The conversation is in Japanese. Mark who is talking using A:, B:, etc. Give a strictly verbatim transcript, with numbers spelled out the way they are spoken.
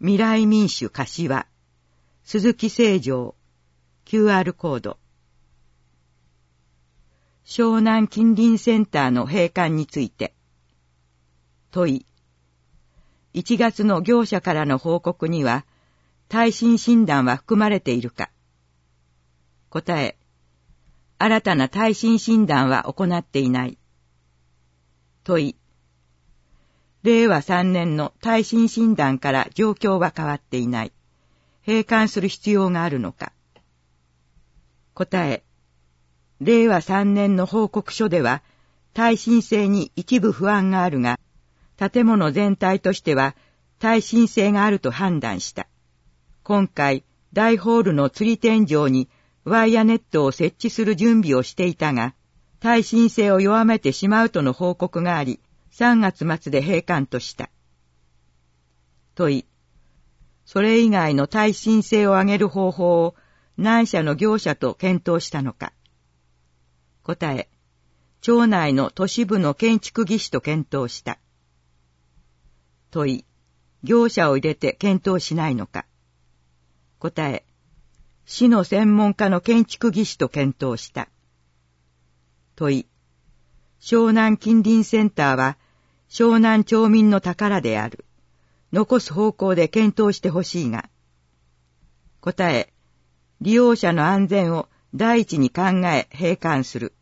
A: 未来民主柏、鈴木清浄、キューアール コード。湘南近隣センターの閉館について。問い。いちがつの業者からの報告には、耐震診断は含まれているか。答え。新たな耐震診断は行っていない。問い。れいわさんねんの耐震診断から状況は変わっていない。閉館する必要があるのか。答え。れいわさんねんの報告書では、耐震性に一部不安があるが、建物全体としては耐震性があると判断した。今回、大ホールの吊り天井にワイヤネットを設置する準備をしていたが、耐震性を弱めてしまうとの報告があり、さんがつ末で閉館とした。問い。それ以外の耐震性を上げる方法を何社の業者と検討したのか。答え。町内の都市部の建築技師と検討した。問い。業者を入れて検討しないのか。答え。市の専門家の建築技師と検討した。問い。湘南近隣センターは湘南町民の宝である。残す方向で検討してほしいが。答え。利用者の安全を第一に考え閉館する。